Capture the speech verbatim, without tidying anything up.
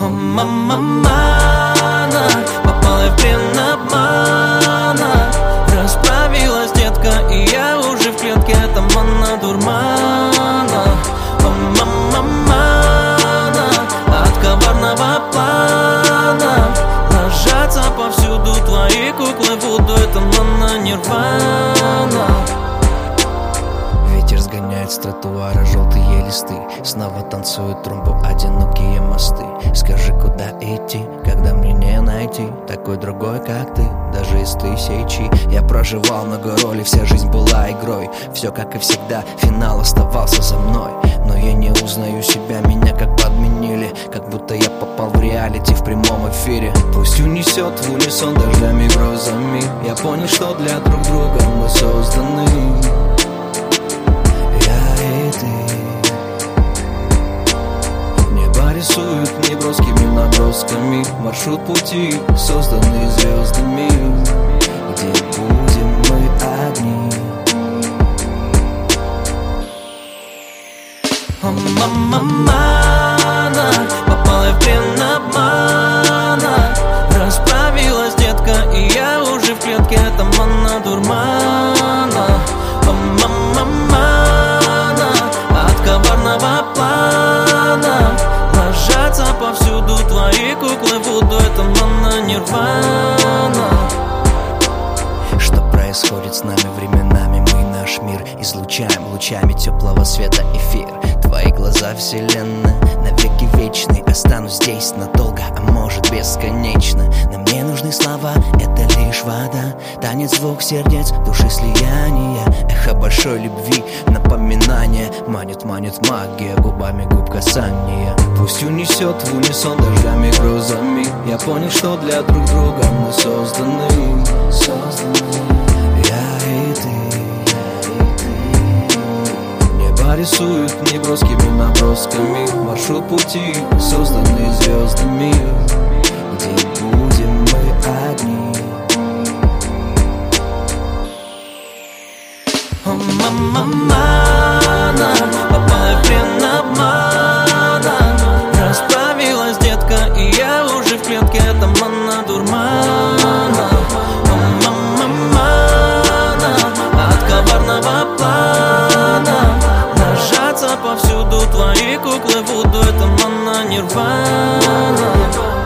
Мама, попала в плен обмана. Расправилась детка, и я уже в клетке, это манна дурмана. Мама, от коварного плана ложатся повсюду твои куклы Вуду, это манна нирвана. Ветер сгоняет с тротуара желтые листы, снова танцуют трумбу одинокие мосты. Скажи, куда идти, когда мне не найти такой другой, как ты, даже из тысячи. Я проживал много ролей, вся жизнь была игрой. Все как и всегда, финал оставался за мной. Но я не узнаю себя, меня как подменили, как будто я попал в реалити в прямом эфире. Пусть унесет в унисон дождями и грозами. Я понял, что для друг друга мы созданы. Рисуют неброскими набросками маршрут пути, созданный звездами. Где будем мы одни? Мама, попала в плен обмана. Расправилась детка, и я уже в клетке, это манна дурмана. Мама, от коварного плана ложатся повсюду твои куклы Вуду, это манна нирвана. Что происходит с нами временами? Мы наш мир излучаем лучами теплого света эфир. Твои глаза вселенная, навеки вечный. Останусь здесь надолго, а может бесконечно. Нам не нужны слова, это лишь вода. Танец двух сердец, души слияния. Эхо большой любви, напоминание. Манит, манит магия, губами губ касания. Пусть унесет в унисон дождями грозами. Я понял, что для друг друга мы созданы. Созданы. Я и ты. Рисуют неброскими набросками маршрут пути, созданный звездами. Где будем мы одни? Мама, попала в плен обмана. Расправилась детка, и я уже в клетке, это манна дурмана. Мама, от коварного плана ложатся повсюду твои куклы Вуду, это манна нирвана.